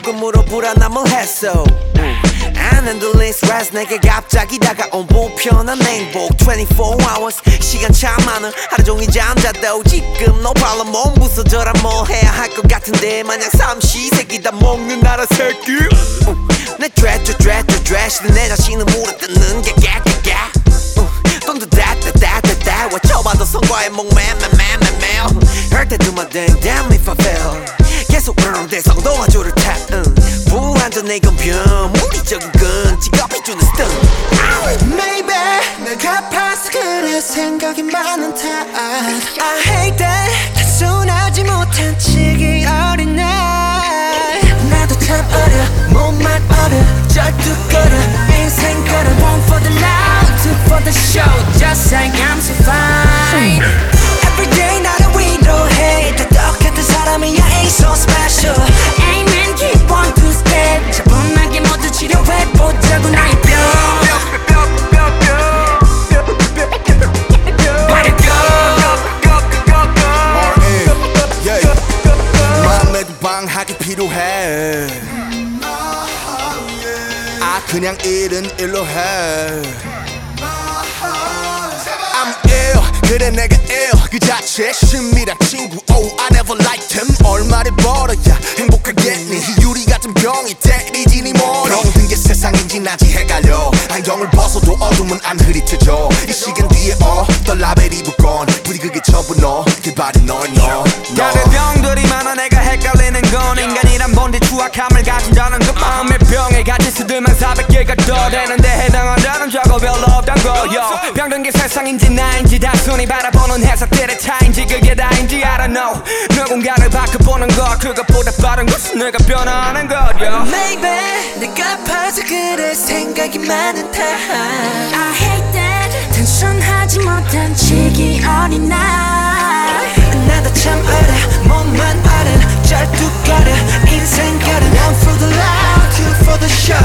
조금으로 불안함을 했어. 안 흔들린 스트레스 내게 갑자기 다가온 불편한 행복 24 hours 시간 참 많은 하루 종일 잠자도 지금 no problem 몸 부서져라 뭐 해야 할 것 같은데 마냥 삼시세끼 다 먹는 나라 새끼 내 드레시는 내 자신을 물어뜯는 게 깨깨깨 돈 다다다다다 외쳐봐도 성과에 목매매매매매 Hurt that do my thing damn if I fail 계속 대성도 화조를 타 불완전 내 건변 물리적인 건 직업이 주는 스턴 Maybe 내가 갚아서 그래 생각이 많은 탓 I hate that 단순하지 못한 치기 어린 날 나도 참 어려 몸만 어려 절뚝거려 인생 걸어 One for the loud, two for the show Just like I'm so fine Every day 나를 위로해 다 똑같은 사람이야 ain't so special Amen keep on two step 차분하게 모두 치료해보자고 나의 뼈 마음에도 방학이 필요해 아 그냥 일은 일로 해 I'm ill 그래 내가 ill 그 자체 심이란 친구 Oh I never liked him 얼마를 벌어야 행복하겠니 희유리 같은 병이 때리지 니 머리 병든 게 세상인지 낮이 헷갈려 안경을 벗어도 어둠은 안 흐릿해져 이 시간 뒤에 어떤 라벨이 붙건 부디 그게 전부 너 그 발이 너 다른 병들이 많아 내가 헷갈리는 건 인간이란 뭔데 추악함을 가진다는 그 마음의 병에 갇힌 수들만 400개가 더 되는데 해당한다는 저거 별로 없단 거요 병든 게 세상인지 나인지 단순히 바라보는 해석들의 차인지 그게 다인지 I don't know 누군가를 바꿔보는 것 그것보다 빠른 것은 내가 변화하는 거요 Maybe 내가 아파서 그래 생각이 많은 탓 I hate that 단순하지 못한 치기 어린 날 나도 참 어려 몸만 어려 절뚝거려 인생 걸어 One for the loud, two for the show